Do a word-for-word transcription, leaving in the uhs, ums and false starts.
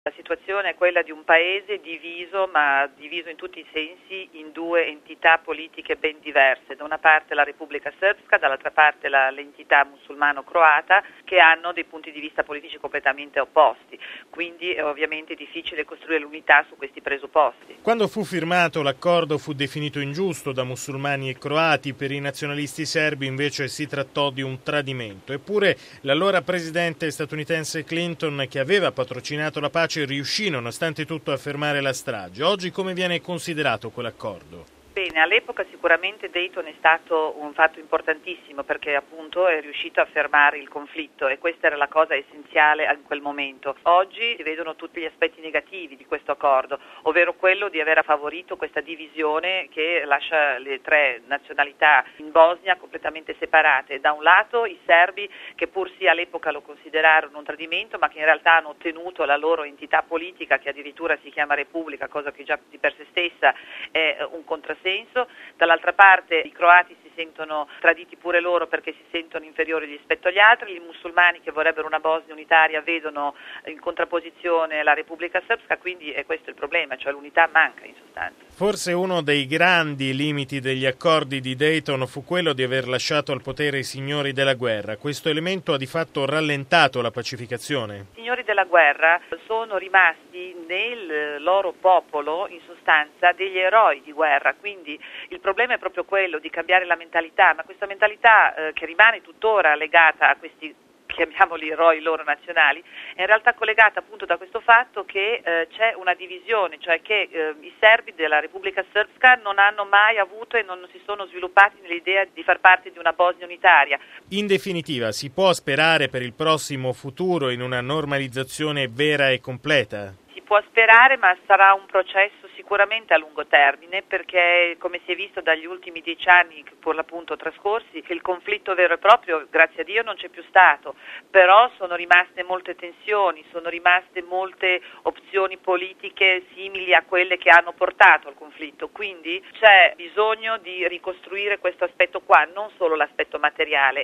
La situazione è quella di un paese diviso, ma diviso in tutti i sensi, in due entità politiche ben diverse. Da una parte la Repubblica Srpska, dall'altra parte la, l'entità musulmano-croata, che hanno dei punti di vista politici completamente opposti. Quindi è ovviamente difficile costruire l'unità su questi presupposti. Quando fu firmato l'accordo fu definito ingiusto da musulmani e croati, per i nazionalisti serbi invece si trattò di un tradimento. Eppure l'allora presidente statunitense Clinton, che aveva patrocinato la pace, riuscì nonostante tutto a fermare la strage. Oggi come viene considerato quell'accordo? Bene, all'epoca sicuramente Dayton è stato un fatto importantissimo perché appunto è riuscito a fermare il conflitto e questa era la cosa essenziale in quel momento. Oggi si vedono tutti gli aspetti negativi di questo accordo, ovvero quello di aver favorito questa divisione che lascia le tre nazionalità in Bosnia completamente separate. Da un lato i serbi, che pur sì all'epoca lo considerarono un tradimento, ma che in realtà hanno ottenuto la loro entità politica, che addirittura si chiama Repubblica, cosa che già di per sé stessa è un contrassenso. Senso. Dall'altra parte i croati si sentono traditi pure loro perché si sentono inferiori rispetto agli altri, i musulmani che vorrebbero una Bosnia unitaria vedono in contrapposizione la Repubblica Srpska, quindi è questo il problema, cioè l'unità manca in sostanza. Forse uno dei grandi limiti degli accordi di Dayton fu quello di aver lasciato al potere i signori della guerra. Questo elemento ha di fatto rallentato la pacificazione? I signori della guerra sono rimasti nel loro popolo in sostanza degli eroi di guerra, quindi il problema è proprio quello di cambiare la mentalità, ma questa mentalità eh, che rimane tuttora legata a questi, chiamiamoli eroi loro nazionali, è in realtà collegata appunto da questo fatto che eh, c'è una divisione, cioè che eh, i serbi della Repubblica Srpska non hanno mai avuto e non si sono sviluppati nell'idea di far parte di una Bosnia unitaria. In definitiva, si può sperare per il prossimo futuro in una normalizzazione vera e completa? Si può sperare, ma sarà un processo sicuramente a lungo termine, perché come si è visto dagli ultimi dieci anni per l'appunto trascorsi, che il conflitto vero e proprio, grazie a Dio, non c'è più stato, però sono rimaste molte tensioni, sono rimaste molte opzioni politiche simili a quelle che hanno portato al conflitto, quindi c'è bisogno di ricostruire questo aspetto qua, non solo l'aspetto materiale.